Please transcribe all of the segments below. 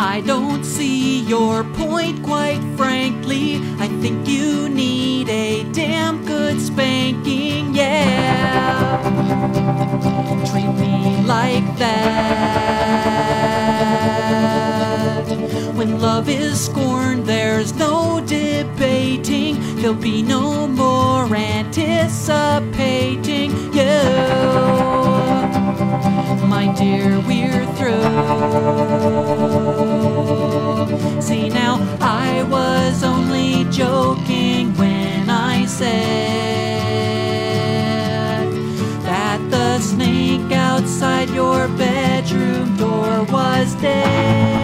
I don't see your point, quite frankly. I think you need a damn good spanking, yeah. Treat me like that. When love is scorned, there's no debating. There'll be no more anticipating you. My dear, we're through. See now, I was only joking when I said that the snake outside your bedroom door was dead.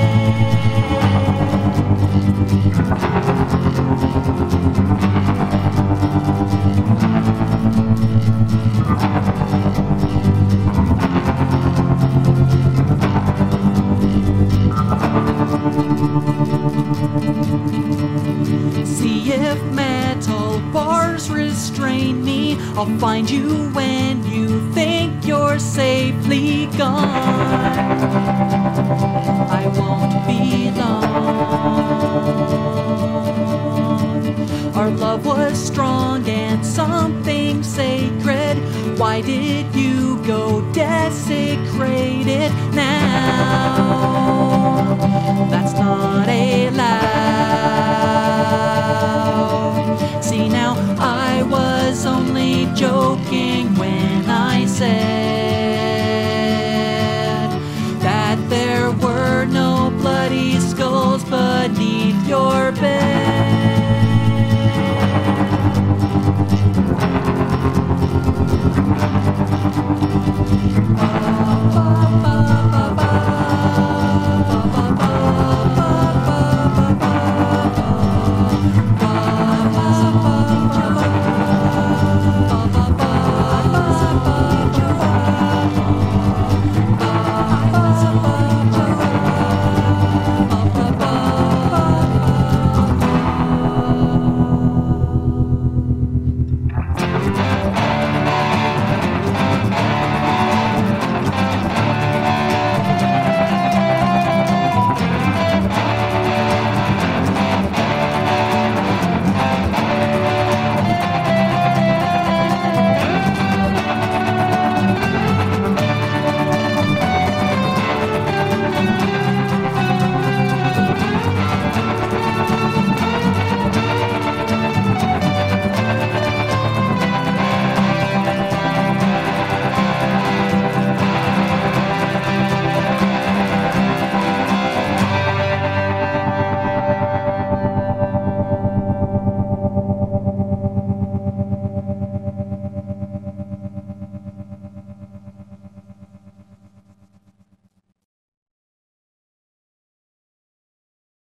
See if metal bars restrain me. I'll find you when you think you're safely gone.